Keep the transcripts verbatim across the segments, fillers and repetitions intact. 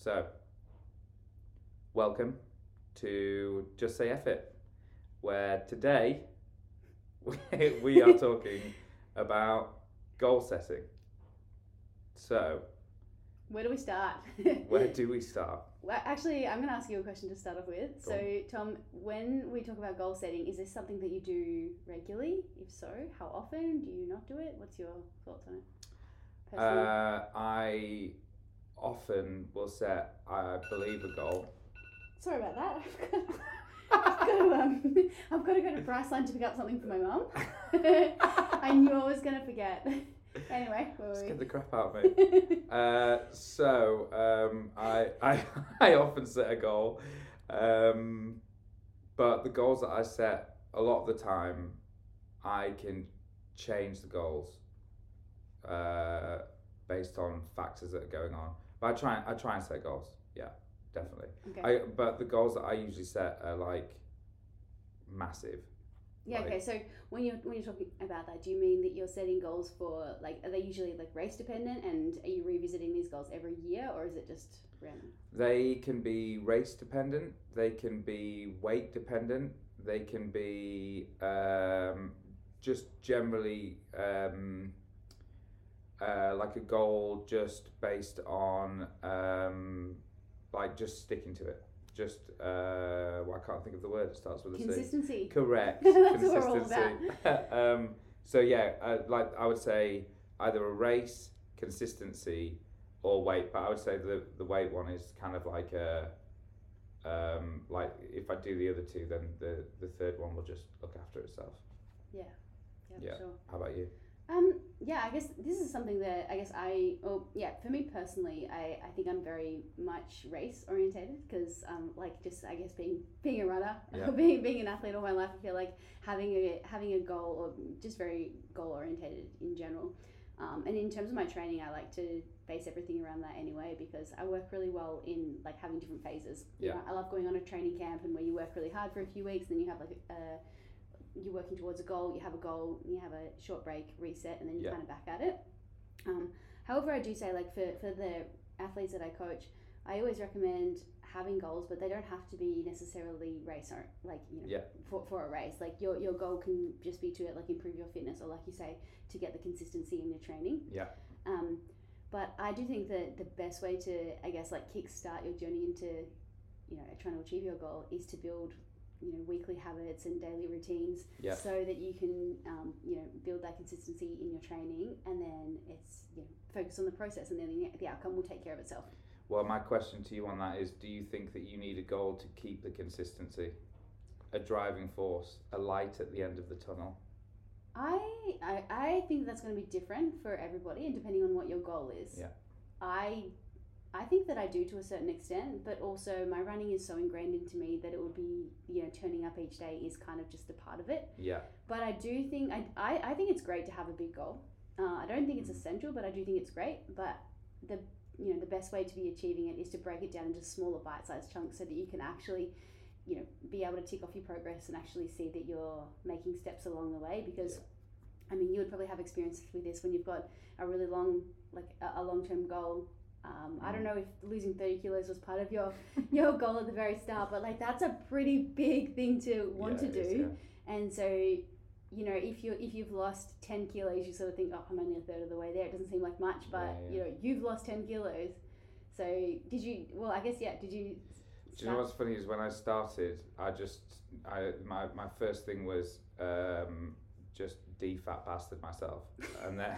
So, welcome to Just Say F It, where today we, we are talking about goal setting. So, Where do we start? where do we start? Well, actually, I'm going to ask you a question to start off with. Go So, on. Tom, when we talk about goal setting, is this something that you do regularly? If so, how often? Do you not do it? What's your thoughts on it? Personally? Uh, I often will set, I believe, a goal. Sorry about that. I've got to, um, I've got to go to Priceline to pick up something for my mum. I knew I was going to forget. Anyway, where were Just we? get the crap out of me. Uh, so um, I, I I often set a goal, um, but the goals that I set a lot of the time, I can change the goals uh, based on factors that are going on. But I try I try and set goals. Yeah, definitely. Okay. I but the goals that I usually set are like massive. Yeah, Like- okay, so when you're when you're talking about that, do you mean that you're setting goals for, like, are they usually like race dependent, and are you revisiting these goals every year, or is it just random? They can be race dependent, they can be weight dependent, they can be um, just generally um, uh, like a goal just based on um, like just sticking to it. Just, uh, well, I can't think of the word, it starts with a C. Consistency. Correct. That's what we're all Consistency. um, so yeah, uh, like I would say either a race, consistency, or weight. But I would say the the weight one is kind of like a um, like if I do the other two, then the the third one will just look after itself. Yeah, yeah, Yeah. for sure. How about you? Um, yeah, I guess this is something that I guess I, oh yeah, for me personally, I, I think I'm very much race orientated because um, like just I guess being being a runner, Yeah. being being an athlete all my life, I feel like having a having a goal or just very goal orientated in general. Um, and in terms of my training, I like to base everything around that anyway because I work really well in like having different phases. You Yeah. know, I love going on a training camp and where you work really hard for a few weeks, then you have like a you're working towards a goal, you have a goal, you have a short break, reset, and then you're Yeah. kind of back at it. Um, however, I do say, like, for, for the athletes that I coach, I always recommend having goals, but they don't have to be necessarily race or, like, you know, Yeah. for, for a race. Like, your, your goal can just be to, like, improve your fitness or, like you say, to get the consistency in your training. Yeah. Um, but I do think that the best way to, I guess, like, kickstart your journey into, you know, trying to achieve your goal is to build you know weekly habits and daily routines Yeah. so that you can um, you know build that consistency in your training, and then it's you know focus on the process, and then the, the outcome will take care of itself. Well, my question to you on that is: do you think that you need a goal to keep the consistency, a driving force, a light at the end of the tunnel? I I, I think that's going to be different for everybody, and depending on what your goal is. Yeah. I I think that I do to a certain extent, but also my running is so ingrained into me that it would be, you know, turning up each day is kind of just a part of it. Yeah. But I do think, I, I, I think it's great to have a big goal. Uh, I don't think it's essential, but I do think it's great. But the, you know, the best way to be achieving it is to break it down into smaller bite-sized chunks so that you can actually, you know, be able to tick off your progress and actually see that you're making steps along the way. Because, I mean, you would probably have experience with this when you've got a really long, like a, a long-term goal. Um, I don't know if losing thirty kilos was part of your your goal at the very start, but like that's a pretty big thing to want Yeah, to it is, do. yeah. And so, you know, if you if you've lost ten kilos, you sort of think, oh, I'm only a third of the way there. It doesn't seem like much, but Yeah, yeah. you know, you've lost ten kilos. So did you? Well, I guess yeah. Did you? Do you know what's funny is when I started, I just, I my, my first thing was um, just de-fat bastard myself, and then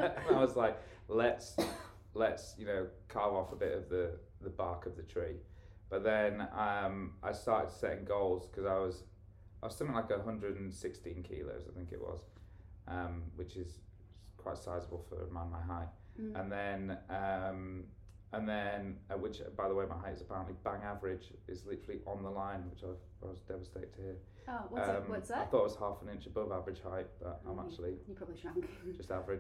I was like, let's let's you know carve off a bit of the the bark of the tree. But then um, I started setting goals because I was I was something like one hundred sixteen kilos, I think it was, um, which is quite sizable for a man my height. Mm. And then um, and then uh, which by the way my height is apparently bang average, is literally on the line, which I, I was devastated to hear. Oh, what's um, that? What's I that? thought it was half an inch above average height, but I'm Mm. actually You probably shrunk. just average.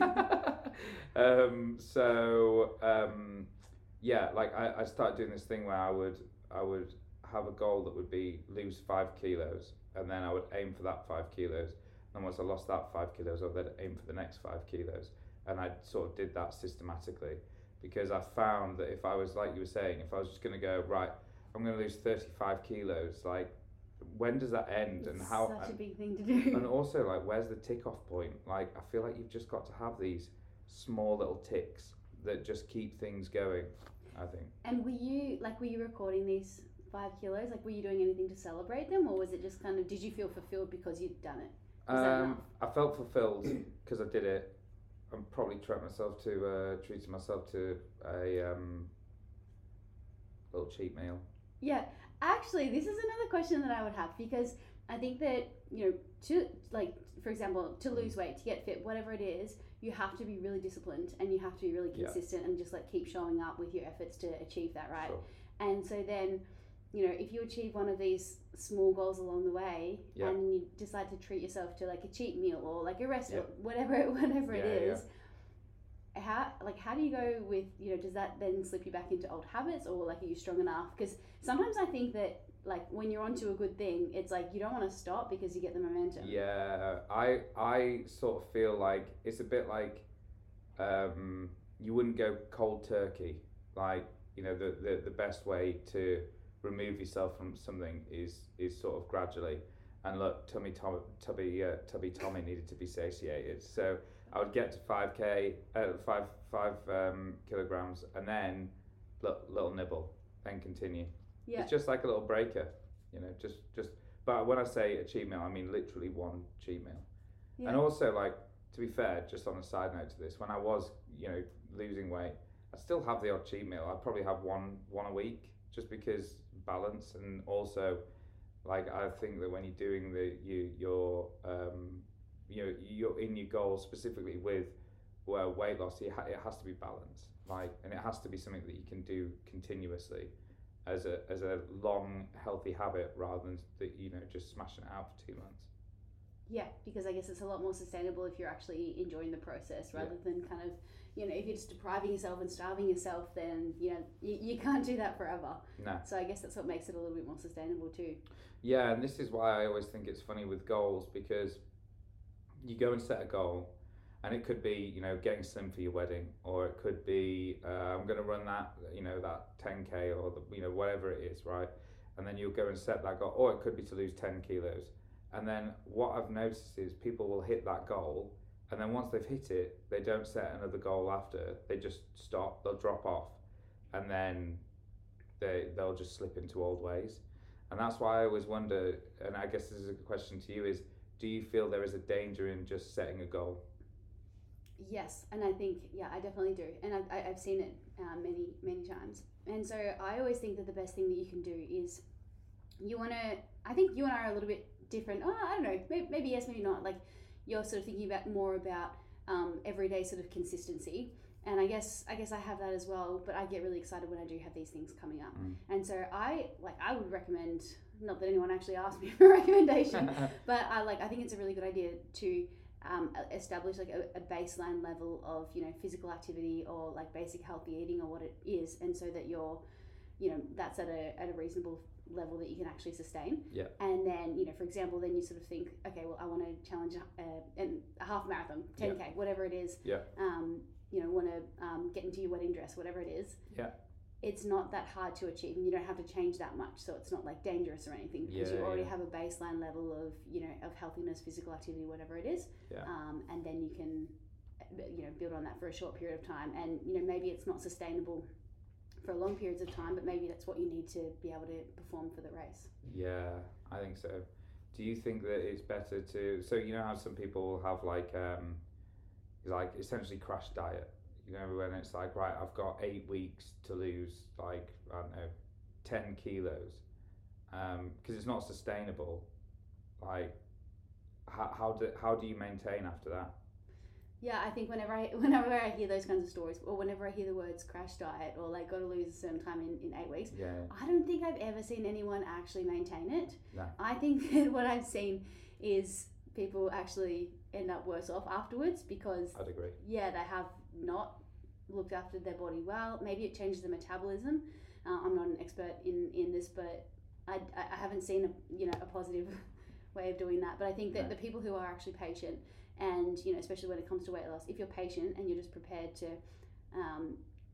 um, so um, yeah, like I, I started doing this thing where I would I would have a goal that would be lose five kilos, and then I would aim for that five kilos. And once I lost that five kilos, I would then aim for the next five kilos, and I sort of did that systematically. because I found that if I was, like you were saying, if I was just going to go, right, I'm going to lose thirty-five kilos, like, when does that end? It's and how such and, a big thing to do. and also, like, where's the tick off point? Like, I feel like you've just got to have these small little ticks that just keep things going, I think. And were you like were you recording these five kilos? Like, were you doing anything to celebrate them, or was it just kind of, did you feel fulfilled because you'd done it? Was that Um, enough? I felt fulfilled because I did it. I'm probably treating myself to uh, treating myself to a um, little cheat meal. Yeah, actually, this is another question that I would have, because I think that, you know, to, like, for example, to lose weight, to get fit, whatever it is, you have to be really disciplined and you have to be really Yeah. consistent and just like keep showing up with your efforts to achieve that, right? Sure. And so then, you know, if you achieve one of these small goals along the way, Yeah. and you decide to treat yourself to like a cheat meal or like a rest Yeah. meal, whatever whatever it Yeah, yeah. is, how like how do you go with, you know, does that then slip you back into old habits, or like are you strong enough? Because sometimes I think that like when you're onto a good thing, it's like you don't want to stop because you get the momentum. Yeah, I I sort of feel like it's a bit like um, you wouldn't go cold turkey. Like, you know, the, the, the best way to remove yourself from something is is sort of gradually. And look, Tummy Tom, Tubby uh, Tubby Tommy needed to be satiated, so I would get to five k, uh, five five um, kilograms, and then little, little nibble, then continue. Yeah. It's just like a little breaker, you know. Just just. But when I say a cheat meal, I mean literally one cheat meal. Yeah. And also, like, to be fair, just on a side note to this, when I was, you know, losing weight, I still have the odd cheat meal. I'd probably have one one a week, just because balance, and also, like, I think that when you're doing the you your um you know you're in your goal specifically with well, weight loss, you ha- it has to be balanced, like, and it has to be something that you can do continuously as a as a long healthy habit, rather than that, you know, just smashing it out for two months. Yeah, because I guess it's a lot more sustainable if you're actually enjoying the process rather Yeah. than kind of, you know, if you're just depriving yourself and starving yourself, then, you know, you, you can't do that forever. No. So I guess that's what makes it a little bit more sustainable too. Yeah, and this is why I always think it's funny with goals, because you go and set a goal, and it could be, you know, getting slim for your wedding, or it could be uh, I'm going to run that, you know, that ten K, or the, you know, whatever it is, right? And then you'll go and set that goal, or it could be to lose ten kilos. And then what I've noticed is people will hit that goal, and then once they've hit it, they don't set another goal after. They just stop. They'll drop off, and then they they'll just slip into old ways. And that's why I always wonder, and I guess this is a question to you, is do you feel there is a danger in just setting a goal? Yes, and I think, yeah, I definitely do. And I've, I- I've seen it uh, many, many times. And so I always think that the best thing that you can do is you want to, I think you and I are a little bit different. Oh, I don't know, maybe, maybe yes, maybe not. Like, you're sort of thinking about more about um, everyday sort of consistency. And I guess I guess I have that as well, but I get really excited when I do have these things coming up. Mm. And so I like I would recommend, not that anyone actually asked me for a recommendation, but I like I think it's a really good idea to um, establish like a, a baseline level of, you know, physical activity or like basic healthy eating or what it is, and so that you're, you know, that's at a at a reasonable level that you can actually sustain. Yeah. And then, you know, for example, then you sort of think, okay, well, I want to challenge a, a, a half marathon, ten K, Yeah. whatever it is. Yeah. Um, you know, want to um, get into your wedding dress, whatever it is. Yeah. It's not that hard to achieve, and you don't have to change that much, so it's not like dangerous or anything, because Yeah, you already yeah. have a baseline level of, you know, of healthiness, physical activity, whatever it is. Yeah. Um, and then you can, you know, build on that for a short period of time, and, you know, maybe it's not sustainable for long periods of time, but maybe that's what you need to be able to perform for the race. Yeah, I think so. Do you think that it's better to, so you know how some people have like um like essentially crash diet, you know, when it's like, right, I've got eight weeks to lose like, I don't know, ten kilos, um because it's not sustainable. Like, how how do how do you maintain after that? Yeah, I think whenever I whenever I hear those kinds of stories, or whenever I hear the words crash diet, or like got to lose a certain time in, in eight weeks, Yeah. I don't think I've ever seen anyone actually maintain it. No. I think that what I've seen is people actually end up worse off afterwards, because I'd agree. yeah, they have not looked after their body well. Maybe it changes the metabolism. Uh, I'm not an expert in, in this, but I, I haven't seen a you know a positive way of doing that. But I think that No. the people who are actually patient, and, you know, especially when it comes to weight loss, if you're patient and you're just prepared to um,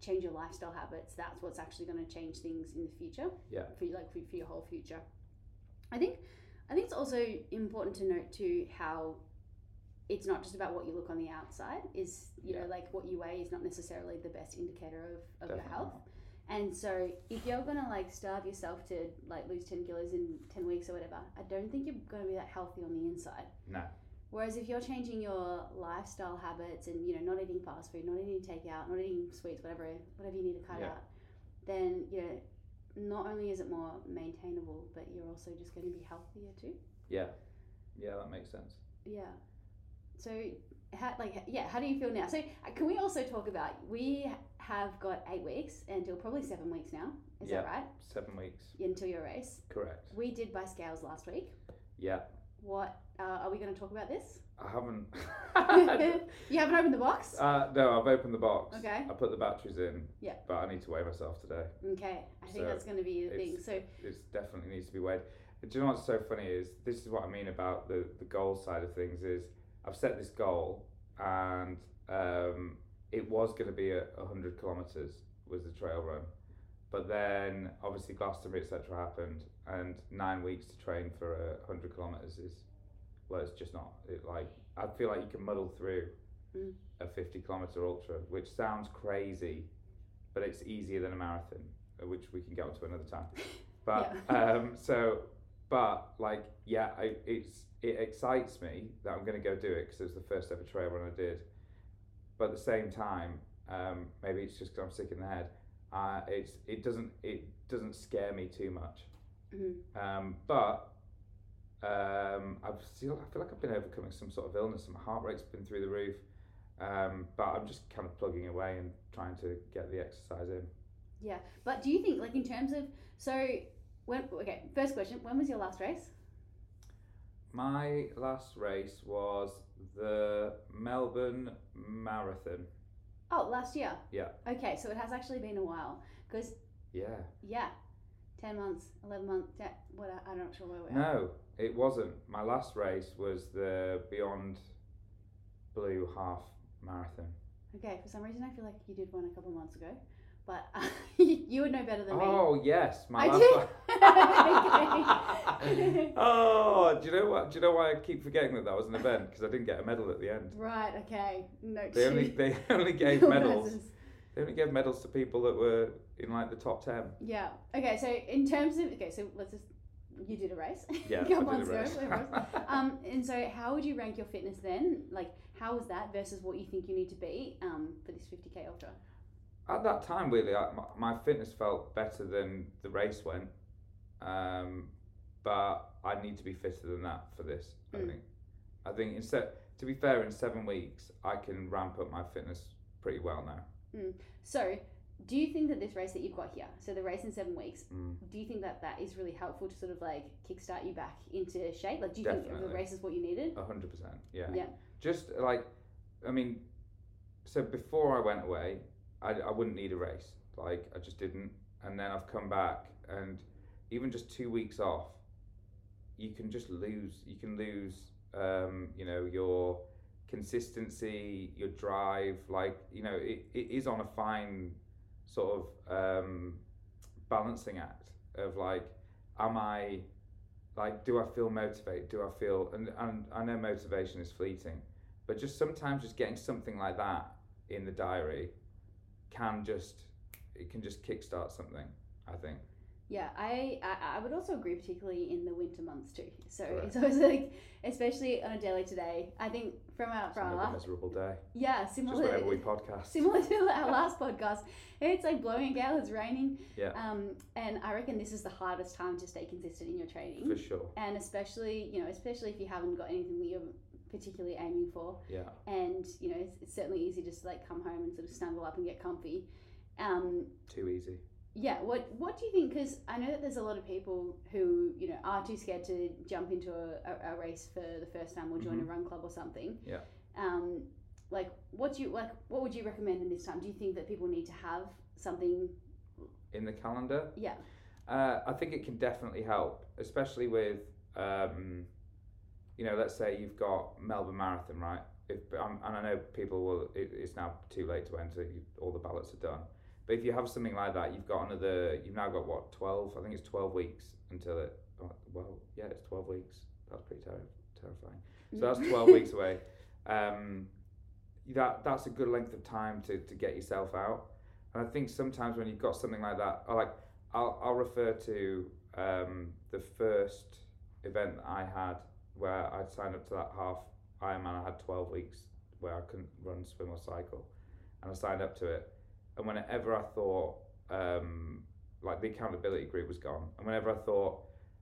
change your lifestyle habits, that's what's actually going to change things in the future. Yeah. For you, like for, for your whole future. I think, I think it's also important to note too how it's not just about what you look on the outside. Is you Yeah. know like what you weigh is not necessarily the best indicator of, of your Definitely health. not. And so if you're gonna like starve yourself to like lose ten kilos in ten weeks or whatever, I don't think you're gonna be that healthy on the inside. No. Whereas if you're changing your lifestyle habits and you know not eating fast food, not eating takeout, not eating sweets, whatever whatever you need to cut Yeah. out, then you know not only is it more maintainable, but you're also just going to be healthier too. Yeah. Yeah, that makes sense. Yeah. So how like yeah, how do you feel now? So uh, can we also talk about we have got eight weeks until probably seven weeks now. Is Yeah. that right? Seven weeks. Until your race. Correct. We did buy scales last week. Yeah. What uh, are we going to talk about this? I haven't. You haven't opened the box? uh, no, I've opened the box. Okay. I put the batteries in. Yeah. But I need to weigh myself today. Okay, I think So that's going to be the thing. it's- So It definitely needs to be weighed. Do you know what's so funny is this is what I mean about the the goal side of things is I've set this goal and um, it was going to be a, a hundred kilometers was the trail run, but then obviously Glastonbury et cetera happened and nine weeks to train for a hundred kilometers is well it's just not it like I feel like you can muddle through Mm. a fifty kilometer ultra, which sounds crazy, but it's easier than a marathon, uh, which we can get onto another time. But Yeah. um, so, but like, yeah, I, it's it excites me that I'm going to go do it because it was the first ever trail run I did. But at the same time, um, maybe it's just because I'm sick in the head. Uh, it's it doesn't it doesn't scare me too much. mhm. Um, but um, I've still I feel like I've been overcoming some sort of illness. And my heart rate's been through the roof. Um, but I'm just kind of plugging away and trying to get the exercise in. Yeah, but do you think like in terms of so when okay first question, when was your last race? My last race was the Melbourne Marathon. Oh, last year. Yeah. Okay, so it has actually been a while because Yeah. yeah, ten months, eleven months. Ten, what I- I'm not sure where we are. No, it wasn't. My last race was the Beyond Blue Half Marathon. Okay, for some reason I feel like you did one a couple of months ago, but uh, you would know better than me. Oh yes, my I last do? one. Okay. Oh, do you know what? Do you know why I keep forgetting that that was an event? Because I didn't get a medal at the end. Right. Okay. No. They only they only gave No medals. buzzers. They only gave medals to people that were in like the top ten. Yeah. Okay. So in terms of okay, so let's just you did a race. Yeah, a couple I did months a race. ago. whatever it was. Um, and so how would you rank your fitness then? Like, how was that versus what you think you need to be um for this fifty K ultra? At that time, really, I, my, my fitness felt better than the race went, um, but I need to be fitter than that for this. I Mm. think. I think instead, to be fair, in seven weeks, I can ramp up my fitness pretty well now. So, do you think that this race that you've got here, so the race in seven weeks, Mm. do you think that that is really helpful to sort of like kickstart you back into shape? Like, do you think Definitely. the race is what you needed? A hundred percent, yeah. Yeah. Just like, I mean, so before I went away, I, I wouldn't need a race. Like, I just didn't. And then I've come back, and even just two weeks off, you can just lose. You can lose, um, you know, your consistency, your drive. Like, you know, it, it is on a fine sort of um, balancing act of like, am I, like, do I feel motivated? Do I feel, and, and I know motivation is fleeting, but just sometimes just getting something like that in the diary can just, it can just kickstart something, I think. Yeah, I, I I would also agree, particularly in the winter months too. So Correct. it's always like, especially on a day like today, I think from our It's from our another last miserable day. yeah Just similar whenever we podcast. similar to our last podcast, it's like blowing a gale, it's raining. Yeah. Um, and I reckon this is the hardest time to stay consistent in your training. For sure. And especially, you know, especially if you haven't got anything that you're particularly aiming for. Yeah. And, you know, it's, it's certainly easy just to like come home and sort of snuggle up and get comfy. Um, Too easy. yeah, what what do you think? Because I know that there's a lot of people who, you know, are too scared to jump into a, a, a race for the first time or join Mhm. a run club or something. Yeah. Um, like, what do you like? What would you recommend in this time? Do you think that people need to have something? In the calendar? Yeah. Uh, I think it can definitely help, especially with, um, you know, let's say you've got Melbourne Marathon, right? If um, and I know people will, it, it's now too late to enter. You, all the ballots are done. But if you have something like that, you've got another. You've now got what twelve? I think it's twelve weeks until it. Oh, well, yeah, it's twelve weeks. That's pretty ter- terrifying. So that's twelve weeks away. Um, that that's a good length of time to, to get yourself out. And I think sometimes when you've got something like that, I like I'll I'll refer to um, the first event that I had where I signed up to that half Ironman. I had twelve weeks where I couldn't run, swim, or cycle, and I signed up to it. And whenever I thought, um, like the accountability group was gone, and whenever I thought,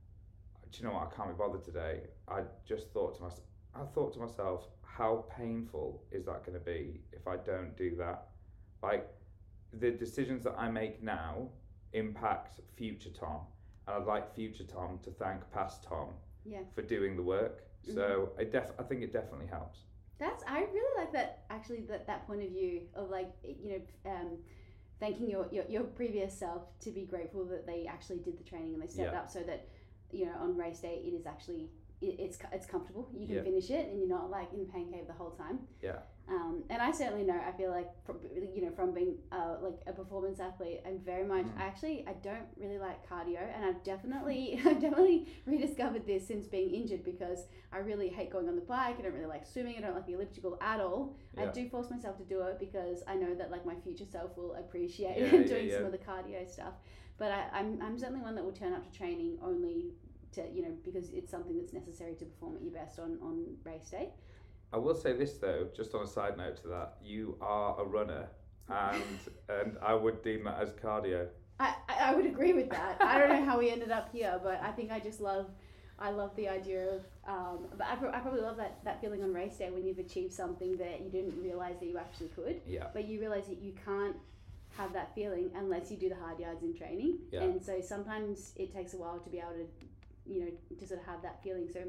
do you know what, I can't be bothered today, I just thought to myself, I thought to myself, how painful is that going to be if I don't do that? Like, the decisions that I make now impact future Tom, and I'd like future Tom to thank past Tom yeah. for doing the work. Mm-hmm. So I def I think it definitely helps. That's I really like that actually that, that point of view of like you know um, thanking your, your your previous self to be grateful that they actually did the training and they set yeah. it up so that you know on race day it is actually it, it's it's comfortable, you can yeah. finish it and you're not like in pain cave the whole time. Yeah. Um, and I certainly know, I feel like, from, you know, from being uh, like a performance athlete, I'm very much, mm. I actually, I don't really like cardio, and I've definitely, I've definitely rediscovered this since being injured because I really hate going on the bike, I don't really like swimming, I don't like the elliptical at all. Yeah. I do force myself to do it because I know that like my future self will appreciate yeah, doing yeah, yeah. some of the cardio stuff. But I, I'm, I'm certainly one that will turn up to training only to, you know, because it's something that's necessary to perform at your best on, on race day. I will say this though, just on a side note to that, you are a runner, and and I would deem that as cardio. I, I would agree with that. I don't know how we ended up here, but I think I just love, I love the idea of, um, but I, I probably love that, that feeling on race day when you've achieved something that you didn't realise that you actually could. Yeah. But you realise that you can't have that feeling unless you do the hard yards in training. Yeah. And so sometimes it takes a while to be able to, you know, to sort of have that feeling. So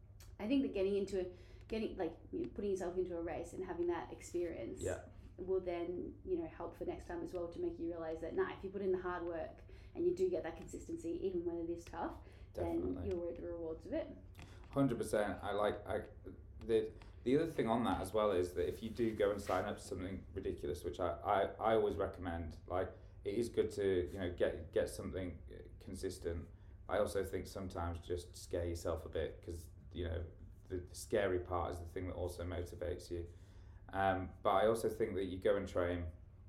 I think that getting into a, getting like you know, putting yourself into a race and having that experience yeah. will then you know help for next time as well to make you realize that nah, if you put in the hard work and you do get that consistency even when it is tough, Definitely. Then you'll reap the rewards of it. one hundred percent. I like I the the other thing on that as well is that if you do go and sign up to something ridiculous, which I, I, I always recommend, like it is good to you know get get something consistent. I also think sometimes just scare yourself a bit because you know the, the scary part is the thing that also motivates you. Um, but I also think that you go and train,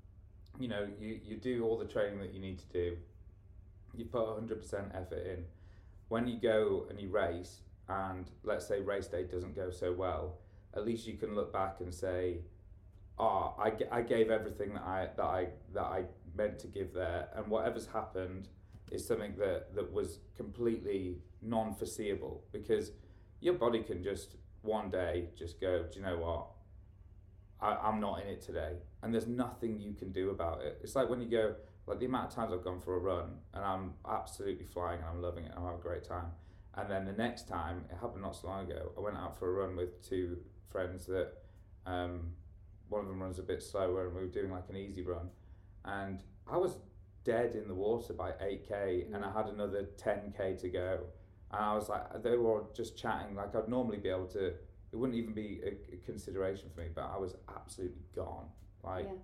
you know, you, you do all the training that you need to do. You put one hundred percent effort in. When you go and you race, and let's say race day doesn't go so well, at least you can look back and say, oh, I, I gave everything that I that I that I meant to give there, and whatever's happened is something that, that was completely non-foreseeable, because your body can just one day just go, do you know what, I, I'm not in it today, and there's nothing you can do about it. It's like when you go, like the amount of times I've gone for a run and I'm absolutely flying and I'm loving it and I'm having a great time, and then the next time, it happened not so long ago, I went out for a run with two friends that um, one of them runs a bit slower and we were doing like an easy run, and I was dead in the water by eight K and I had another ten K to go, and I was like, they were all just chatting like I'd normally be able to, it wouldn't even be a, a consideration for me, but I was absolutely gone, like yeah.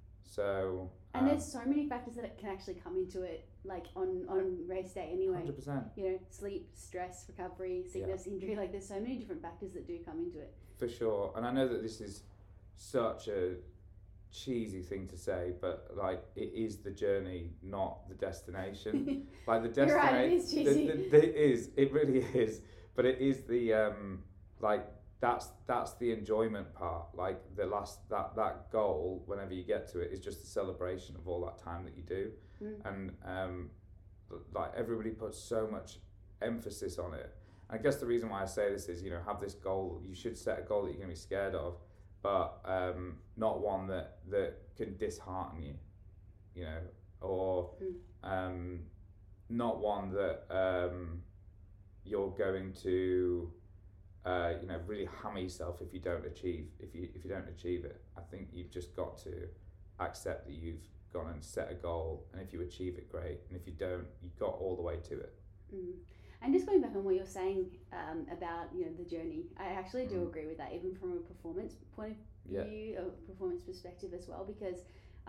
so and um, there's so many factors that can actually come into it, like on, on race day anyway. one hundred percent. You know, sleep, stress, recovery, sickness, yeah. injury, like there's so many different factors that do come into it. For sure, and I know that this is such a cheesy thing to say, but like it is the journey, not the destination. Like the destination, right, it is cheesy. The, the, it is, it really is, but it is the um like that's that's the enjoyment part. Like the last that that goal, whenever you get to it, is just a celebration of all that time that you do, mm. and um like everybody puts so much emphasis on it. I guess the reason why I say this is, you know, have this goal. You should set a goal that you're going to be scared of, but um, not one that, that can dishearten you, you know, or mm. um, not one that um, you're going to, uh, you know, really hammer yourself if you don't achieve if you if you don't achieve it. I think you've just got to accept that you've gone and set a goal, and if you achieve it, great, and if you don't, you got all the way to it. Mm. And just going back on what you're saying um, about, you know, the journey, I actually do mm. agree with that, even from a performance point of yeah. view, a performance perspective as well, because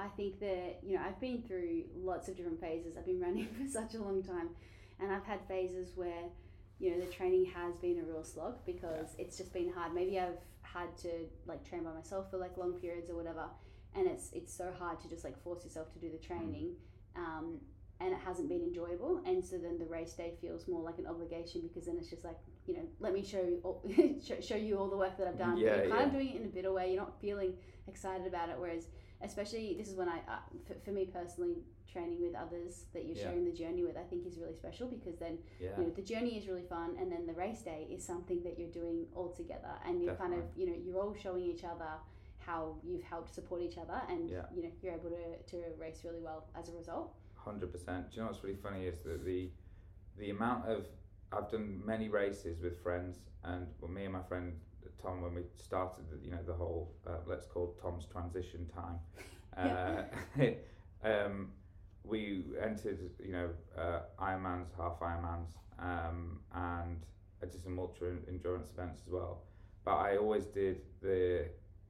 I think that, you know, I've been through lots of different phases. I've been running for such a long time, and I've had phases where, you know, the training has been a real slog because yeah. it's just been hard. Maybe I've had to like train by myself for like long periods or whatever, and it's it's so hard to just like force yourself to do the training. Um, and it hasn't been enjoyable, and so then the race day feels more like an obligation because then it's just like, you know, let me show you all, show you all the work that I've done. Yeah, but you're kind yeah. of doing it in a bitter way. You're not feeling excited about it. Whereas, especially this is when I, uh, for, for me personally, training with others that you're yeah. sharing the journey with, I think is really special because then yeah. you know the journey is really fun, and then the race day is something that you're doing all together, and you're Definitely. kind of, you know, you're all showing each other how you've helped support each other, and yeah. you know you're able to to race really well as a result. one hundred percent. Do you know what's really funny is that the the amount of, I've done many races with friends, and well, me and my friend Tom, when we started the, you know, the whole uh, let's call Tom's transition time, uh, um, we entered, you know, uh, Ironmans, half Ironmans, um, and I did some ultra endurance events as well. But I always did the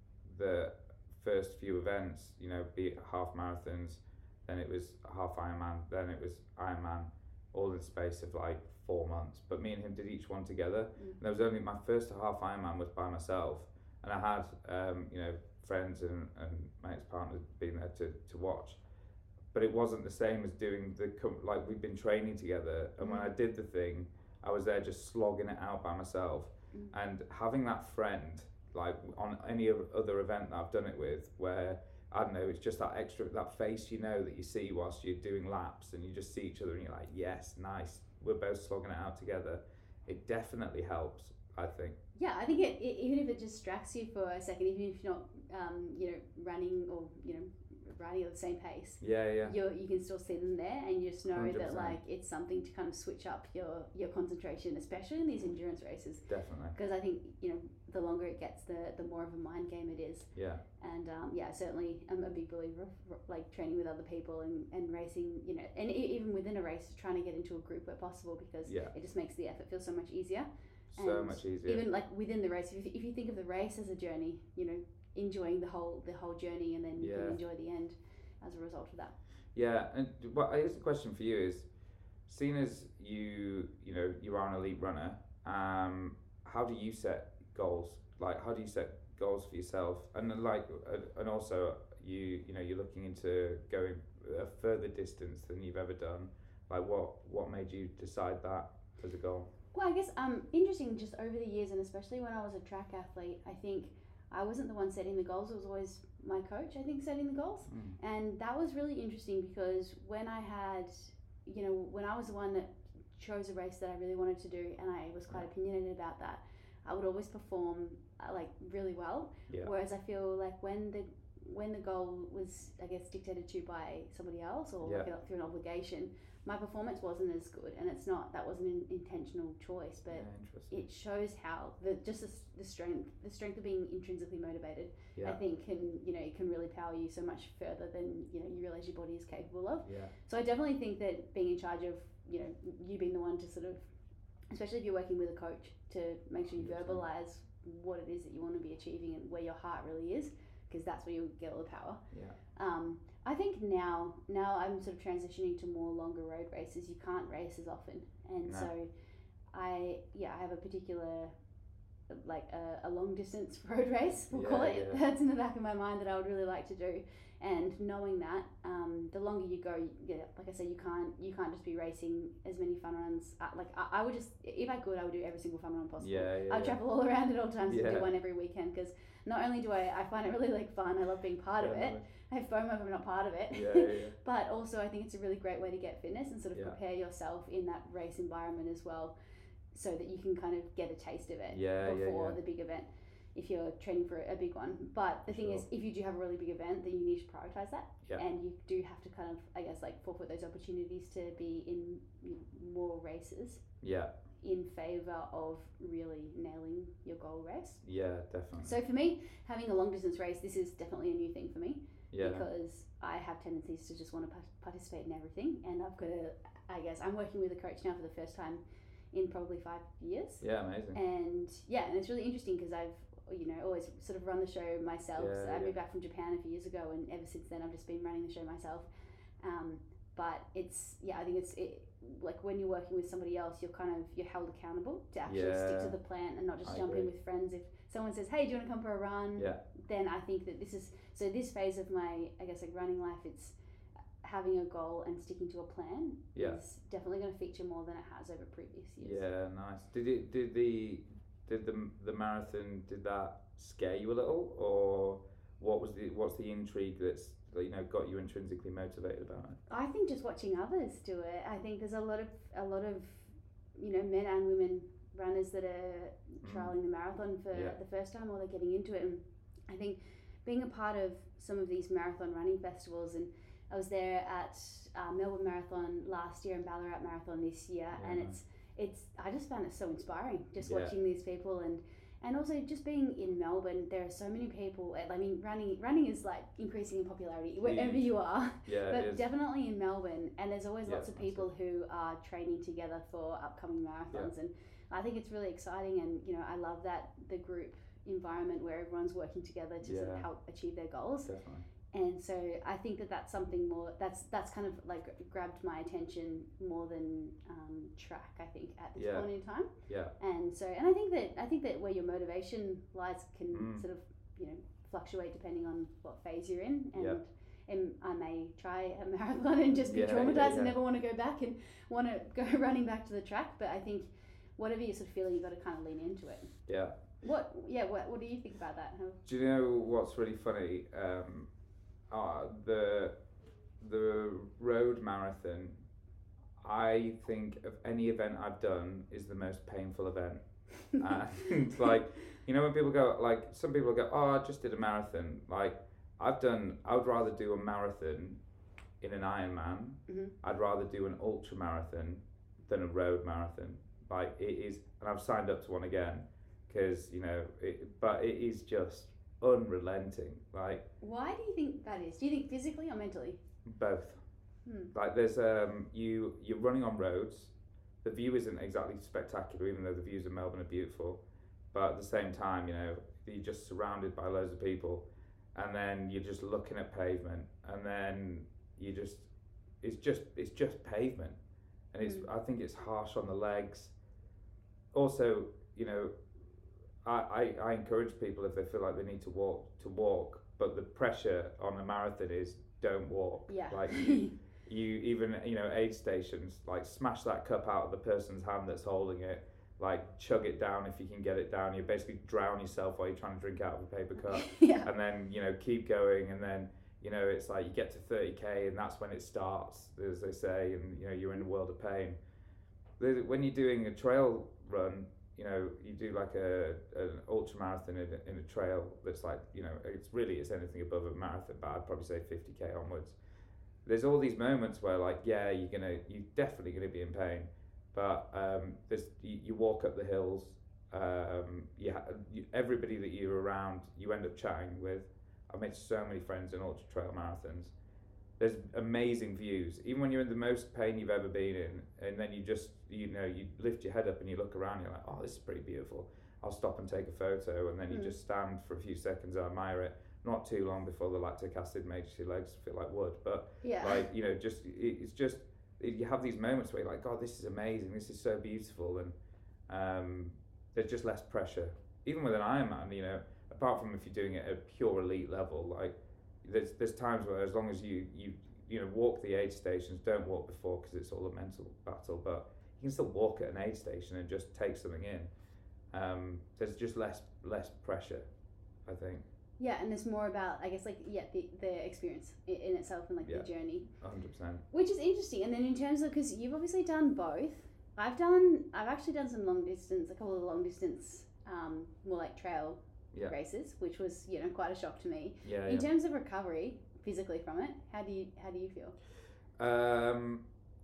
the first few events, you know, be it half marathons, then it was half Ironman, then it was Ironman, all in the space of like four months. But me and him did each one together. Mm. And there was only, my first half Ironman was by myself, and I had, um, you know, friends and, and my ex-partner being there to, to watch. But it wasn't the same as doing the, like we'd been training together, and mm. when I did the thing, I was there just slogging it out by myself. Mm. And having that friend, like on any other event that I've done it with, where I don't know, it's just that extra, that face, you know, that you see whilst you're doing laps, and you just see each other and you're like, yes, nice, we're both slogging it out together. It definitely helps, I think. Yeah, I think it, it even if it distracts you for a second, even if you're not, um, you know, running or, you know, riding at the same pace. Yeah, yeah. You you can still see them there, and you just know one hundred percent. that like it's something to kind of switch up your your concentration, especially in these endurance races. Definitely. Because I think, you know, the longer it gets, the the more of a mind game it is. Yeah. And um, yeah, certainly I'm a big believer of like training with other people and, and racing, you know, and e- even within a race, trying to get into a group where possible, because yeah. it just makes the effort feel so much easier. So and much easier. Even like within the race, if you, if you think of the race as a journey, you know, enjoying the whole the whole journey, and then you yeah. can enjoy the end as a result of that. Yeah, and what I guess the question for you is, seeing as you you know you are an elite runner, um, how do you set goals? Like, how do you set goals for yourself? And then like, uh, and also you you know you're looking into going a further distance than you've ever done. Like, what what made you decide that as a goal? Well, I guess um interesting, just over the years, and especially when I was a track athlete, I think I wasn't the one setting the goals. It was always my coach, I think, setting the goals. Mm. And that was really interesting because when I had, you know, when I was the one that chose a race that I really wanted to do, and I was quite opinionated about that, I would always perform uh, like really well. Yeah. Whereas I feel like when the when the goal was, I guess, dictated to by somebody else, or yeah. like a, through an obligation, my performance wasn't as good. And it's not, that wasn't an intentional choice, but yeah, it shows how the just the, the strength the strength of being intrinsically motivated, yeah. I think can, you know, it can really power you so much further than, you know, you realize your body is capable of. Yeah. So I definitely think that being in charge of, you know, you being the one to sort of, especially if you're working with a coach, to make sure you verbalize what it is that you want to be achieving and where your heart really is, because that's where you'll get all the power. Yeah. Um, I think now, now I'm sort of transitioning to more longer road races. You can't race as often, and no. so I, yeah, I have a particular, like a, a long distance road race, we'll yeah, call it. Yeah. That's in the back of my mind that I would really like to do. And knowing that, um, the longer you go, yeah, like I said, you can't you can't just be racing as many fun runs. Uh, like I, I would just, if I could, I would do every single fun run possible. Yeah, yeah, I'd yeah. travel all around at all times yeah. and do one every weekend, because not only do I, I find it really like fun, I love being part yeah, of it. I have FOMO if I'm not part of it. Yeah, yeah, yeah. But also I think it's a really great way to get fitness and sort of yeah. prepare yourself in that race environment as well, so that you can kind of get a taste of it yeah, before yeah, yeah. the big event, if you're training for a big one. But the thing sure. is, if you do have a really big event, then you need to prioritize that. Yeah. And you do have to kind of, I guess, like forfeit those opportunities to be in more races. Yeah. In favour of really nailing your goal race. Yeah, definitely. So for me, having a long distance race, this is definitely a new thing for me. Yeah. Because I have tendencies to just want to participate in everything, and I've got to, I guess, I'm working with a coach now for the first time in probably five years. Yeah, amazing. And yeah, and it's really interesting because I've, you know, always sort of run the show myself. Yeah, so I yeah. moved back from Japan a few years ago, and ever since then I've just been running the show myself. Um, but it's yeah, I think it's it, like when you're working with somebody else, you're kind of you're held accountable to actually Yeah. stick to the plan and not just I jump agree. in with friends. If someone says, "Hey, do you want to come for a run?" Yeah. then I think that this is so. This phase of my, I guess, like running life, it's having a goal and sticking to a plan Yeah. is definitely going to feature more than it has over previous years. Yeah, nice. Did it? Did the did the the marathon? Did that scare you a little, or what was the what's the intrigue that's that, you know got you intrinsically motivated about it? I think just watching others do it. I think there's a lot of a lot of you know men and women runners that are trialing the marathon for Yeah. the first time or they're getting into it. And I think being a part of some of these marathon running festivals, and I was there at uh, Melbourne Marathon last year and Ballarat Marathon this year, Yeah, and nice. it's it's I just found it so inspiring just Yeah. watching these people and. And also just being in Melbourne, there are so many people. I mean, running running is like increasing in popularity wherever Huge. you are. Yeah, But it is. definitely in Melbourne, and there's always Yeah, lots of that's it. people who are training together for upcoming marathons, and I think it's really exciting. And you know, I love that the group environment where everyone's working together to sort of Yeah. help achieve their goals. Definitely. And so I think that that's something more that's that's kind of like grabbed my attention more than um, track. I think at this Yeah. point in time. Yeah. And so, and I think that I think that where your motivation lies can Mm. sort of you know fluctuate depending on what phase you're in. And Yeah. and I may try a marathon and just be Yeah, yeah, traumatized yeah. and never want to go back and want to go running back to the track. But I think whatever you're sort of feeling, you've got to kind of lean into it. Yeah. What yeah what what do you think about that? How, Do you know what's really funny? Um, uh, the the road marathon, I think of any event I've done is the most painful event. And like, you know, when people go, like, some people go, oh, I just did a marathon. Like, I've done, I would rather do a marathon in an Ironman. Mhm. I'd rather do an ultra marathon than a road marathon. Like, it is, and I've signed up to one again because, you know, it, but it is just unrelenting. Like, why do you think that is? Do you think physically or mentally? both. Hmm. Like, there's, um, you, you're running on roads. The view isn't exactly spectacular, even though the views of Melbourne are beautiful. But at the same time, you know, you're just surrounded by loads of people, and then you're just looking at pavement, and then you just, it's just, it's just pavement, and it's, Mm. I think it's harsh on the legs. Also, you know, I, I, I encourage people if they feel like they need to walk to walk, but the pressure on a marathon is don't walk. Yeah. Like you, you even you know aid stations, like smash that cup out of the person's hand that's holding it, like chug it down if you can get it down. You basically drown yourself while you're trying to drink out of a paper cup. Yeah. And then you know keep going, and then you know it's like you get to thirty k and that's when it starts, as they say, and you know you're in a world of pain. The- when you're doing a trail run, you know you do like a an ultra marathon in a, in a trail that's like, you know it's really it's anything above a marathon, but I'd probably say fifty k onwards. There's all these moments where like yeah you're gonna you're definitely gonna be in pain, but um there's you, you walk up the hills, um you, ha- you everybody that you're around you end up chatting with. I've made so many friends in ultra trail marathons. There's amazing views, even when you're in the most pain you've ever been in, and then you just, you know, you lift your head up and you look around, and you're like, oh, this is pretty beautiful. I'll stop and take a photo, and then you Mm. just stand for a few seconds and admire it. Not too long before the lactic acid makes your legs feel like wood, but Yeah. like, you know, just it, it's just it, you have these moments where you're like, God, this is amazing, this is so beautiful, and um, there's just less pressure. Even with an Ironman, you know, apart from if you're doing it at pure elite level, like. There's there's times where as long as you you you know walk the aid stations, don't walk before because it's all a mental battle. But you can still walk at an aid station and just take something in. Um, there's just less less pressure, I think. Yeah, and it's more about, I guess, like, yeah, the, the experience in, in itself and, like, Yeah. the journey. one hundred percent. Which is interesting. And then in terms of, because you've obviously done both. I've done, I've actually done some long distance, a couple of long distance, um, more like trail Yeah. races, which was, you know, quite a shock to me. Yeah. In yeah. terms of recovery, physically from it, how do you, how do you feel? Um,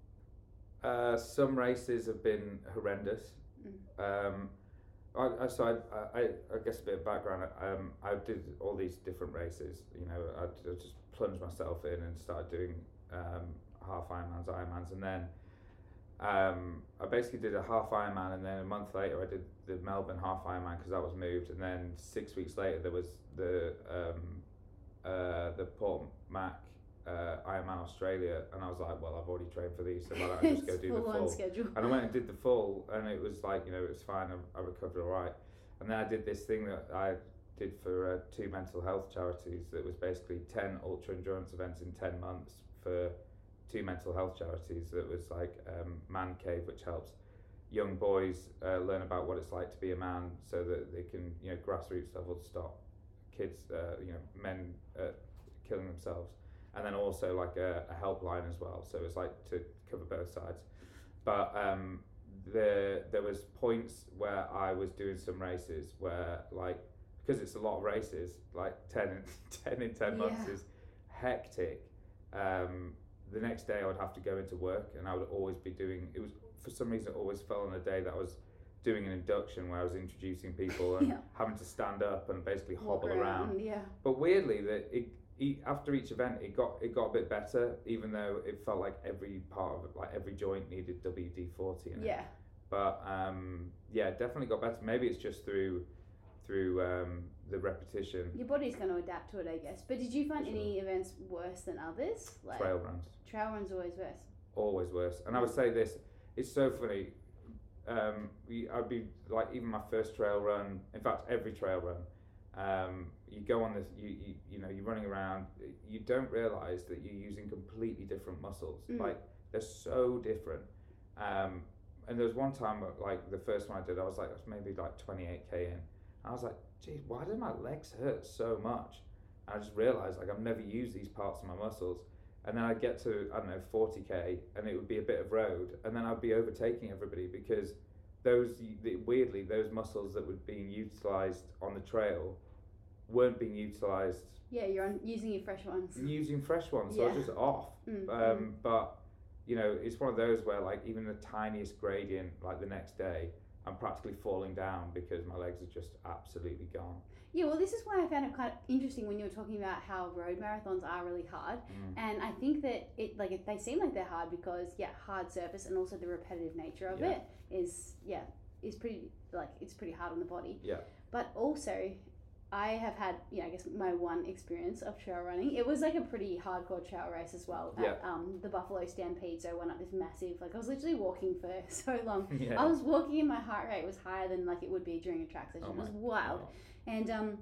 uh, some races have been horrendous. Mm. Um, I, I, so I, I, I guess a bit of background. Um, I did all these different races. You know, I, I just plunged myself in and started doing um, half Ironmans, Ironmans, and then um, I basically did a half Ironman, and then a month later I did the Melbourne half Ironman because that was moved, and then six weeks later there was the um, uh, the Port Mac uh, Ironman Australia, and I was like, well, I've already trained for these, so why don't I just go do the full? Schedule. And I went and did the full, and it was like, you know, it was fine. I, I recovered all right, and then I did this thing that I did for uh, two mental health charities that was basically ten ultra endurance events in ten months for two mental health charities. That was like um, Man Cave, which helps young boys uh, learn about what it's like to be a man, so that they can, you know, grassroots level stop kids, uh, you know, men uh, killing themselves, and then also like a, a helpline as well. So it's like to cover both sides. But um, there there was points where I was doing some races where, like, because it's a lot of races, like ten in, ten in ten months Yeah. is hectic. Um, the next day I would have to go into work, and I would always be doing, it was, for some reason, it always fell on a day that I was doing an induction where I was introducing people and Yeah. having to stand up and basically Walk hobble around. Yeah. But weirdly, that it, e after each event, it got it got a bit better, even though it felt like every part of it, like every joint needed W D forty in it. Yeah. But um, yeah, it definitely got better. Maybe it's just through through um, the repetition. Your body's going to adapt to it, I guess. But did you find For any events worse than others? Like Trail runs, trail runs always worse. always worse. And I would say this, it's so funny. Um, we, I'd be like, even my first trail run, in fact, every trail run, um, you go on this, you, you you know, you're running around, you don't realise that you're using completely different muscles. Mm. Like, they're so different. Um, and there was one time, like the first one I did, I was like, maybe like twenty-eight K in. I was like, geez, why do my legs hurt so much? And I just realised, like, I've never used these parts of my muscles. And then I'd get to, I don't know, forty K, and it would be a bit of road, and then I'd be overtaking everybody because those, weirdly, those muscles that were being utilised on the trail weren't being utilised Yeah, you're on, using your fresh ones. using fresh ones, so I was Yeah. just off. Mm, Um, but, you know, it's one of those where, like, even the tiniest gradient, like the next day, I'm practically falling down because my legs are just absolutely gone. Yeah, well, this is why I found it kind of interesting when you were talking about how road marathons are really hard. Mm. And I think that it, like, it, they seem like they're hard because, yeah, hard surface and also the repetitive nature of Yeah. it is, yeah, is pretty, like, it's pretty hard on the body. Yeah. But also, I have had, you know, I guess my one experience of trail running. It was like a pretty hardcore trail race as well at Yeah. um, the Buffalo Stampede. So I went up this massive, like, I was literally walking for so long. Yeah. I was walking and my heart rate was higher than like it would be during a track session. Oh It was my wild. God. And um,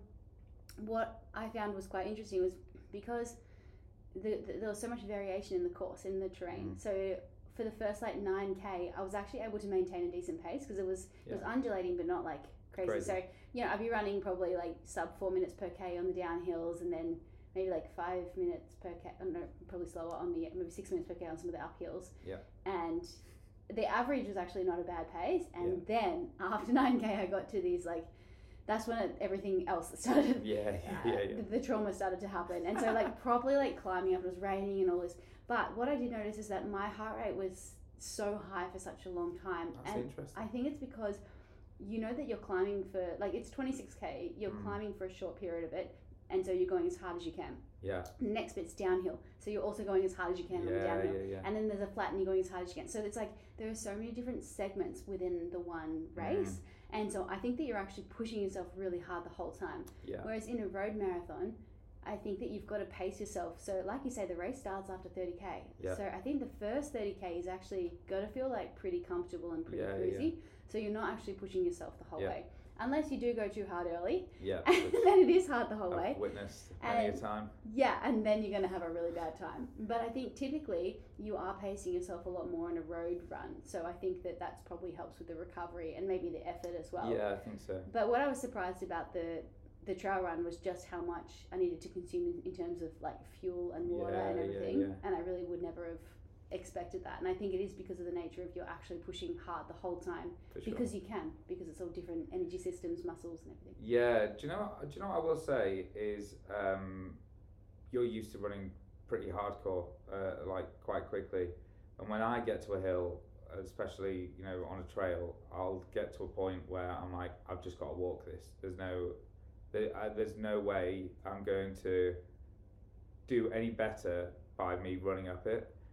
what I found was quite interesting was because the, the, there was so much variation in the course, in the terrain. Mm. So for the first like nine K, I was actually able to maintain a decent pace because it was Yeah. it was undulating but not like crazy. Crazy. So, you know, I'd be running probably like sub four minutes per K on the downhills, and then maybe like five minutes per K, oh no, probably slower on the, maybe six minutes per K on some of the uphills. Yeah. And the average was actually not a bad pace. And then after nine K, I got to these like, that's when it, everything else started. Yeah, uh, yeah, yeah. The, the trauma started to happen. And so like properly like climbing up, it was raining and all this. But what I did notice is that my heart rate was so high for such a long time. That's and interesting. I think it's because you know that you're climbing for, like, it's twenty-six K, you're Mm. climbing for a short period of it, and so you're going as hard as you can. Yeah. The next bit's downhill, so you're also going as hard as you can on the Yeah, downhill. yeah, yeah. And then there's a flat and you're going as hard as you can. So it's like there are so many different segments within the one race. And so I think that you're actually pushing yourself really hard the whole time. Yeah. Whereas in a road marathon, I think that you've got to pace yourself. So like you say, the race starts after thirty K. Yeah. So I think the first thirty K is actually got to feel like pretty comfortable and pretty Yeah, yeah, cruisy. So you're not actually pushing yourself the whole Yeah. way. Unless you do go too hard early. Yeah. And then it is hard the whole I've way. witnessed plenty And- of time. Yeah, and then you're going to have a really bad time. But I think typically you are pacing yourself a lot more in a road run. So I think that that's probably helps with the recovery and maybe the effort as well. Yeah, I think so. But what I was surprised about the the trail run was just how much I needed to consume in, in terms of like fuel and water Yeah, and yeah, everything. yeah. And I really would never have expected that. And I think it is because of the nature of you're actually pushing hard the whole time For sure. because you can, because it's all different energy systems, muscles and everything. Yeah, do you know? Do you know what I will say is um, you're used to running pretty hardcore, uh, like quite quickly, and when I get to a hill, especially you know on a trail, I'll get to a point where I'm like, I've just got to walk this. There's no, there, uh, there's no way I'm going to do any better by me running up it.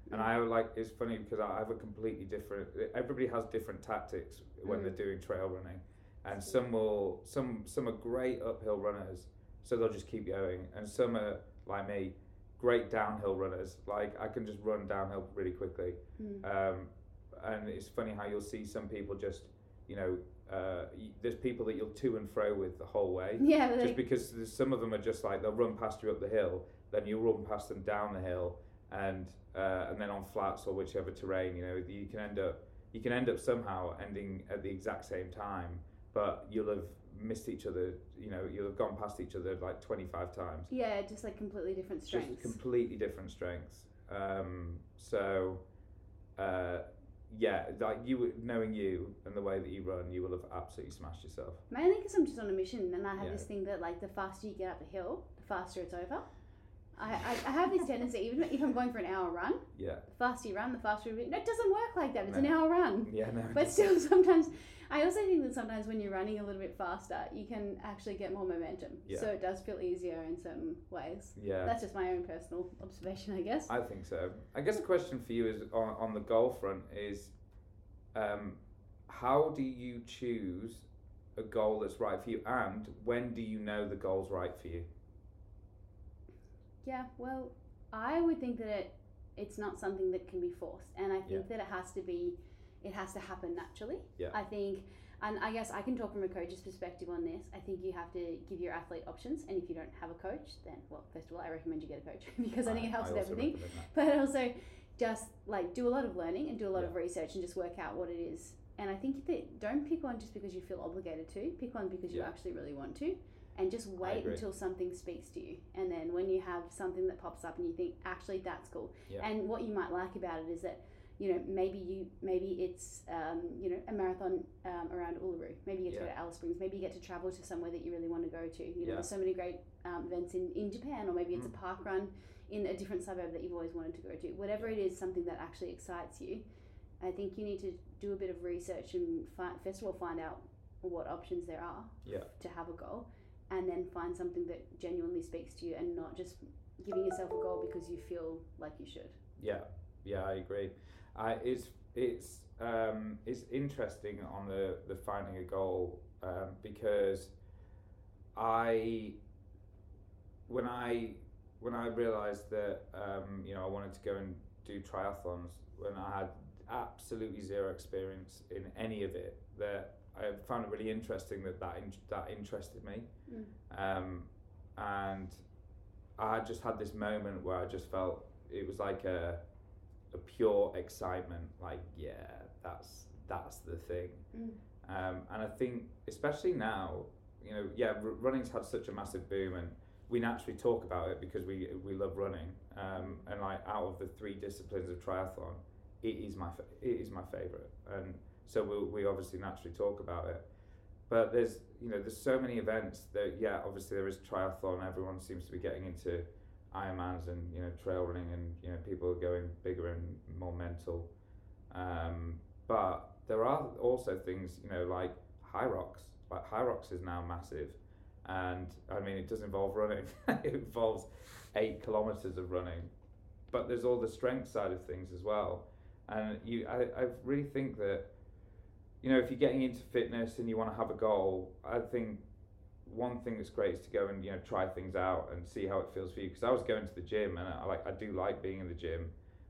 And I like, it's funny because I have a completely different, everybody has different tactics when Mm. they're doing trail running. And some will, some some are great uphill runners, so they'll just keep going. And some are, like me, great downhill runners. Like I can just run downhill really quickly. Mm. Um, and it's funny how you'll see some people just, you know, uh, y- there's people that you'll to and fro with the whole way. Yeah, Just like, because there's, some of them are just like, they'll run past you up the hill, then you run past them down the hill, and uh, and then on flats or whichever terrain, you know, you can end up you can end up somehow ending at the exact same time, but you'll have missed each other, you know, you'll have gone past each other like twenty-five times. yeah, just like completely different strengths. Just completely different strengths. Um, so, uh, yeah, like you, would- knowing you and the way that you run, you will have absolutely smashed yourself. Mainly because I'm just on a mission, and I have Yeah. this thing that like the faster you get up a hill, the faster it's over. I, I, I have this tendency, even if I'm going for an hour run, Yeah. the faster you run, the faster it. No, it doesn't work like that. It's an No. hour run. Yeah, no. But still, sometimes I also think that sometimes when you're running a little bit faster, you can actually get more momentum. Yeah. So it does feel easier in certain ways. Yeah. That's just my own personal observation, I guess. I think so. I guess the question for you is on, on the goal front is, um, how do you choose a goal that's right for you, and when do you know the goal's right for you? Yeah, well, I would think that it it's not something that can be forced, and I think that it has to be, it has to happen naturally. Yeah. I think, and I guess I can talk from a coach's perspective on this. I think you have to give your athlete options, and if you don't have a coach, then well, first of all, I recommend you get a coach because I think it helps with also everything. recommend that. But also, just like do a lot of learning and do a lot of Yeah. research and just work out what it is. And I think that don't pick one just because you feel obligated to. Pick one because you Yeah. actually really want to. And just wait agree. until something speaks to you. And then when you have something that pops up and you think, actually, that's cool. Yeah. And what you might like about it is that, you know, maybe you maybe it's, um, you know, a marathon um, around Uluru. Maybe you get to Yeah. go to Alice Springs. Maybe you get to travel to somewhere that you really want to go to. You know, Yeah. there's so many great um, events in, in Japan, or maybe it's Mm. a park run in a different suburb that you've always wanted to go to. Whatever it is, something that actually excites you. I think you need to do a bit of research and fi- first of all find out what options there are Yeah. to have a goal, and then find something that genuinely speaks to you, and not just giving yourself a goal because you feel like you should. Yeah, yeah, I agree. I it's it's um it's interesting on the the finding a goal, um, because I when I when I realised that um you know I wanted to go and do triathlons, when I had absolutely zero experience in any of it, that I found it really interesting that that in, that interested me. Mm. Um, and I just had this moment where I just felt it was like a a pure excitement, like yeah, that's that's the thing. Mm. Um, and I think especially now, you know, yeah, r- running's had such a massive boom, and we naturally talk about it because we we love running. Um, and like out of the three disciplines of triathlon, it is my fa- it is my favorite, and so we we obviously naturally talk about it. But there's you know there's so many events that yeah obviously there is triathlon. Everyone seems to be getting into Ironmans and you know trail running, and you know people are going bigger and more mental. Um, but there are also things you know like High Rocks. Like High Rocks is now massive, and I mean it does involve running. It involves eight kilometers of running, but there's all the strength side of things as well. And you, I, I really think that, you know, if you're getting into fitness and you want to have a goal, I think one thing that's great is to go and you know try things out and see how it feels for you. Because I was going to the gym, and I like I do like being in the gym,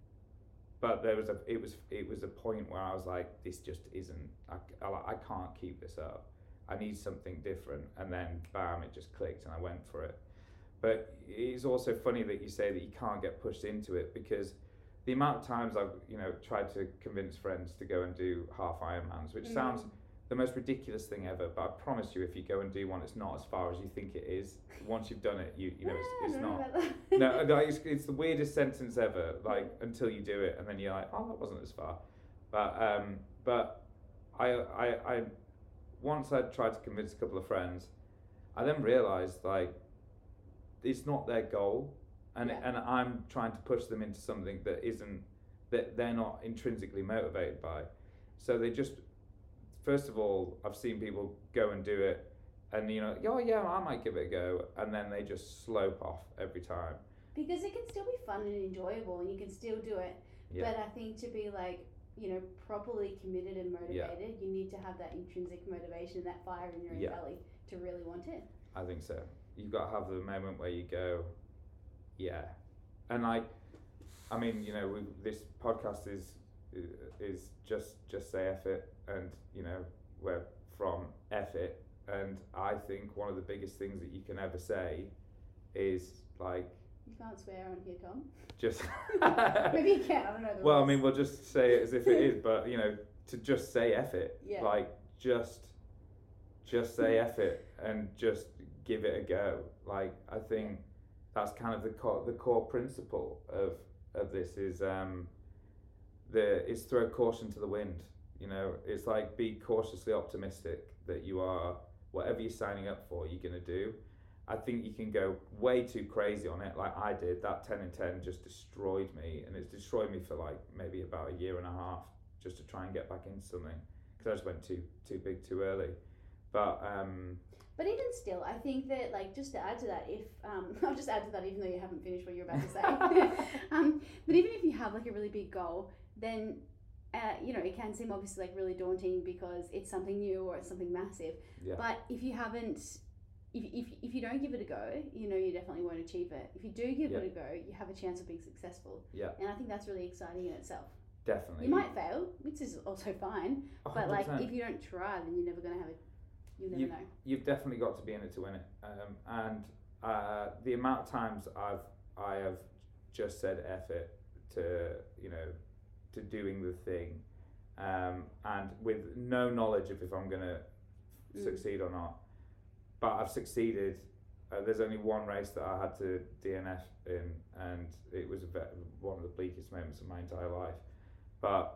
but there was a it was it was a point where I was like, this just isn't. I, I, I can't keep this up. I need something different. And then bam, it just clicked, and I went for it. But it's also funny that you say that you can't get pushed into it, because the amount of times I've you know tried to convince friends to go and do half Ironmans, which Mm. sounds the most ridiculous thing ever, but I promise you, if you go and do one, it's not as far as you think it is. Once you've done it, you you know it's, Ah, I it's don't know not. about that. No, no, it's, it's the weirdest sentence ever. Like until you do it, and then you're like, oh, that wasn't as far. But um, but I I I once I tried to convince a couple of friends, I then realised like it's not their goal, and Yeah. and I'm trying to push them into something that isn't that they're not intrinsically motivated by. So they just, first of all, I've seen people go and do it, and you know, oh yeah, I might give it a go, and then they just slope off every time. Because it can still be fun and enjoyable, and you can still do it. Yeah. But I think to be like, you know, properly committed and motivated, you need to have that intrinsic motivation, that fire in your own Yeah. belly to really want it. I think so. You've got to have the moment where you go, yeah. And like, I mean, you know, we, this podcast is is just just say F it, and you know, we're from F it, and I think one of the biggest things that you can ever say is like, you can't swear on here, Tom. Just maybe you can. I don't know. The well, rules. I mean, we'll just say it as if it is, but you know, to just say F it, yeah. like just just say F it and just give it a go. Like I think yeah. that's kind of the core the core principle of of this is um the is throw caution to the wind. You know, it's like be cautiously optimistic that you are whatever you're signing up for, you're gonna do. I think you can go way too crazy on it, like I did. That ten and ten just destroyed me, and it's destroyed me for like maybe about a year and a half just to try and get back into something because I just went too too big too early. But um, but even still, I think that like just to add to that, if um, I'll just add to that, even though you haven't finished what you're about to say. um, but even if you have like a really big goal, then uh, you know it can seem obviously like really daunting because it's something new or it's something massive. Yeah. But if you haven't. If, if, if you don't give it a go, you know you definitely won't achieve it. If you do give yeah. it a go, you have a chance of being successful. Yeah. And I think that's really exciting in itself. Definitely. You might fail, which is also fine. one hundred percent. But like, if you don't try, then you're never going to have it. You'll never you, know. You've definitely got to be in it to win it. Um, and uh, the amount of times I've I have just said F it to you know to doing the thing, um, and with no knowledge of if I'm going to mm. succeed or not. But I've succeeded. Uh, there's only one race that I had to D N F in, and it was a ve- one of the bleakest moments of my entire life. But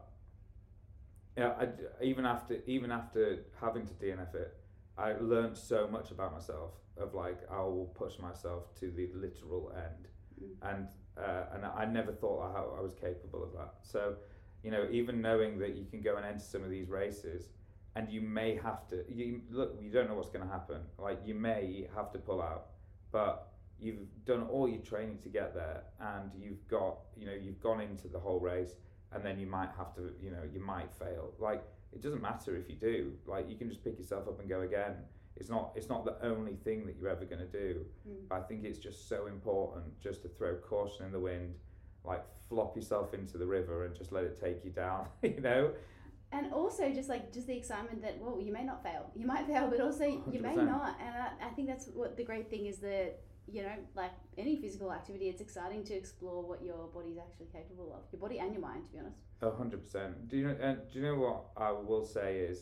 yeah, I, even after even after having to D N F it, I learned so much about myself. Of like, I will push myself to the literal end, mm. and uh, and I never thought how I was capable of that. So, you know, even knowing that you can go and enter some of these races. And you may have to, you look, you don't know what's going to happen. Like, you may have to pull out, but you've done all your training to get there, and you've got, you know, you've gone into the whole race, and then you might have to, you know, you might fail. Like, it doesn't matter if you do. Like, you can just pick yourself up and go again. It's not, it's not the only thing that you're ever going to do. Mm. But I think it's just so important just to throw caution in the wind, like flop yourself into the river and just let it take you down, you know? And also just like just the excitement that, well, you may not fail. You might fail, but also you one hundred percent. may not. And I, I think that's what the great thing is that, you know, like any physical activity, it's exciting to explore what your body's actually capable of. Your body and your mind, to be honest. A hundred percent. Do you know? And do you know what I will say is,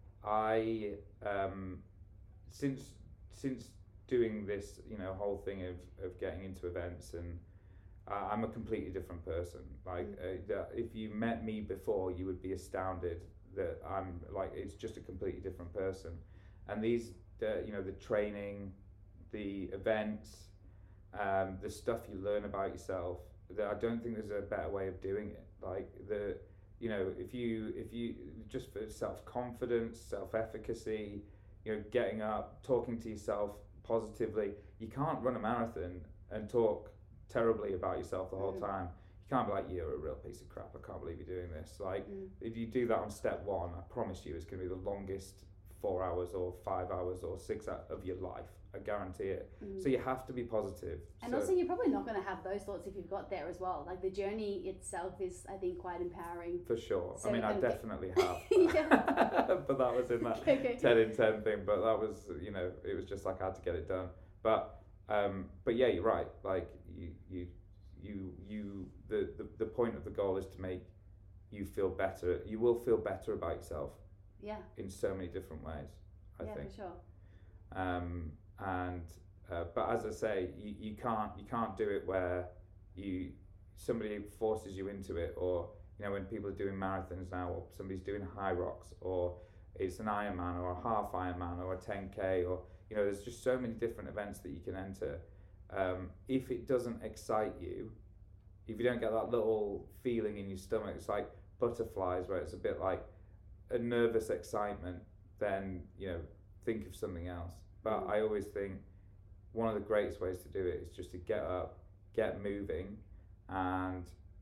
I um, since since doing this, you know, whole thing of, of getting into events, and uh, I'm a completely different person. Like, uh, that if you met me before, you would be astounded that I'm like, it's just a completely different person. And these, the, you know, the training, the events, um, the stuff you learn about yourself. That I don't think there's a better way of doing it. Like the, you know, if you if you just for self confidence, self efficacy, you know, getting up, talking to yourself positively. You can't run a marathon and talk terribly about yourself the whole mm. time. You can't be like, you're a real piece of crap, I can't believe you're doing this. Like, mm. if you do that on step one, I promise you it's going to be the longest four hours or five hours or six hours of your life. I guarantee it. mm. So you have to be positive. And so, also you're probably not going to have those thoughts if you've got there as well. Like the journey itself is, I think, quite empowering. For sure. So I mean, I um, definitely have. Yeah. But that was in that Okay, okay. ten in ten thing. But that was, you know, it was just like I had to get it done. But um, but yeah, you're right. Like you you you you the, the the point of the goal is to make you feel better. You will feel better about yourself. Yeah. In so many different ways, I yeah, think. for sure. Um, and uh, but as I say, you, you can't you can't do it where you somebody forces you into it, or you know when people are doing marathons now, or somebody's doing high rocks, or it's an Ironman or a half Ironman or a ten K, or you know there's just so many different events that you can enter. Um, if it doesn't excite you, if you don't get that little feeling in your stomach, it's like butterflies, where it's a bit like a nervous excitement, then you know think of something else. But mm. I always think one of the greatest ways to do it is just to get up, get moving, and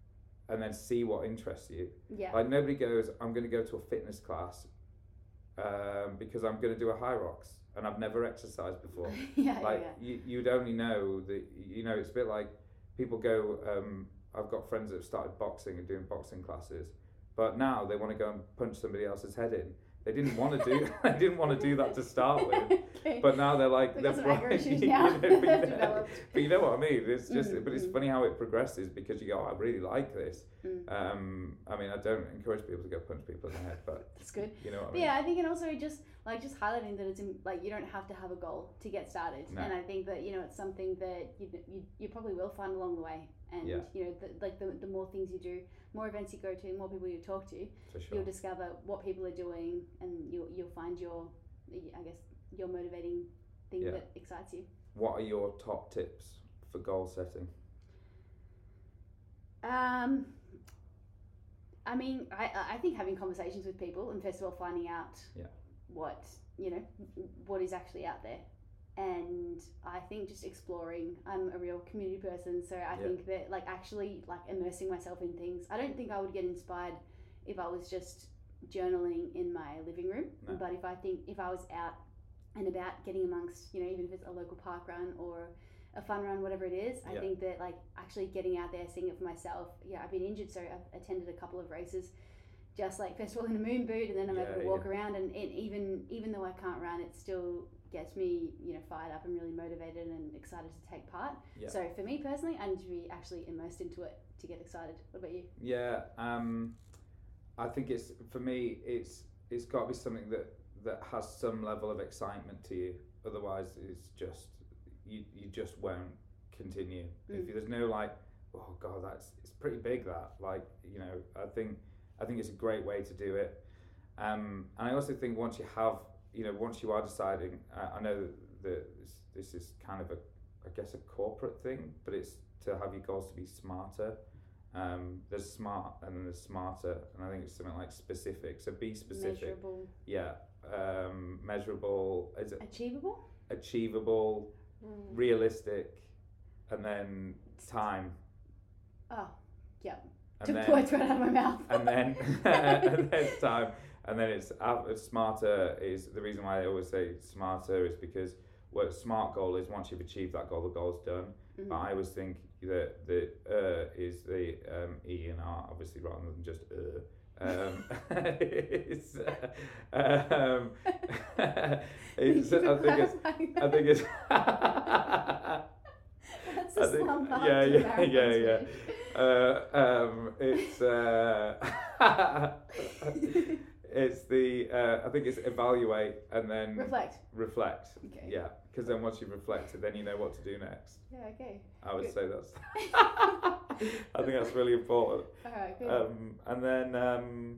and then see what interests you. Yeah. Like nobody goes, I'm going to go to a fitness class um, because I'm going to do a high rocks and I've never exercised before. yeah, Like yeah, you, you'd only know that, you know, it's a bit like people go, um, I've got friends that have started boxing and doing boxing classes, but now they want to go and punch somebody else's head in. They didn't want to do. They didn't want to do that to start with, okay. but now they're like They've they're got some anger right, issues you now. know, but, you know, Developed. but you know what I mean. It's just, Mm-hmm. but it's funny how it progresses because you go, oh, I really like this. Mm. Um, I mean, I don't encourage people to go punch people in the head, but That's good. you know what I But mean. yeah, I think and also just like just highlighting that it's in, like you don't have to have a goal to get started, No. and I think that you know it's something that you you, you probably will find along the way, and Yeah. you know the, like the the more things you do, more events you go to, more people you talk to, For sure. you'll discover what people are doing, and you'll you'll find your I guess your motivating thing Yeah. that excites you. What are your top tips for goal setting? Um, I mean, I I think having conversations with people and first of all finding out Yeah. what you know what is actually out there, and I think just exploring. I'm a real community person, so I Yeah. think that like actually like immersing myself in things. I don't think I would get inspired if I was just journaling in my living room, No. but if I think if I was out and about getting amongst, you know, even if it's a local park run or a fun run, whatever it is, I Yeah. think that like actually getting out there, seeing it for myself. Yeah, I've been injured, so I've attended a couple of races, just like first of all in a moon boot, and then I'm Yeah, able to walk yeah. around, and it, even even though I can't run, it still gets me, you know, fired up and really motivated and excited to take part. Yeah. So for me personally, I need to be actually immersed into it to get excited. What about you? Yeah, um, I think it's for me. It's it's got to be something that, that has some level of excitement to you. Otherwise, it's just you you just won't continue. Mm. If there's no like, oh god, that's it's pretty big. That like you know, I think I think it's a great way to do it. Um, and I also think once you have you know once you are deciding, uh, I know that this, this is kind of a I guess a corporate thing, but it's to have your goals to be smarter. Um, there's smart and then there's smarter, and I think it's something like specific. So be specific. Measurable, Yeah. Um, measurable. Is it achievable, achievable? mm. Realistic, and then time. Oh, yeah. And Took then, words right out of my mouth. and then and then it's time, and then it's uh, smarter. Is the reason why I always say smarter is because what a smart goal is, once you've achieved that goal, the goal's done. Mhm. But I always think that the uh is the um, E and R, obviously, rather than just uh. Um, it's, uh, um, it's, I think it's, I think it's, That's the I think- slump yeah, after yeah, the marathon's yeah, yeah. finished. uh, um, it's, uh, it's the, uh, I think it's evaluate and then Reflect. reflect. Okay. Yeah, because then once you've reflected, then you know what to do next. Yeah, okay. I would Good. say that's, I think that's really important. Alright, good. Um, and then, um,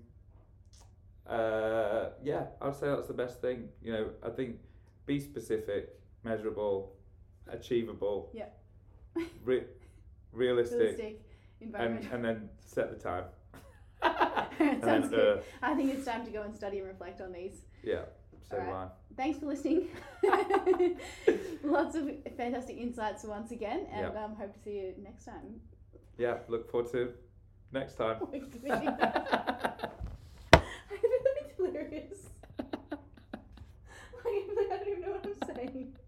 uh, yeah, I would say that's the best thing. You know, I think be specific, measurable, achievable, Yeah. re- realistic, Realistic and, environment. and then set the time. Sounds and, good. uh, I think it's time to go and study and reflect on these. Yeah, so do Alright. Thanks for listening. Lots of fantastic insights once again, and Yeah. um, hope to see you next time. I. Yeah, look forward to next time. I feel like delirious. Like, I don't even know what I'm saying.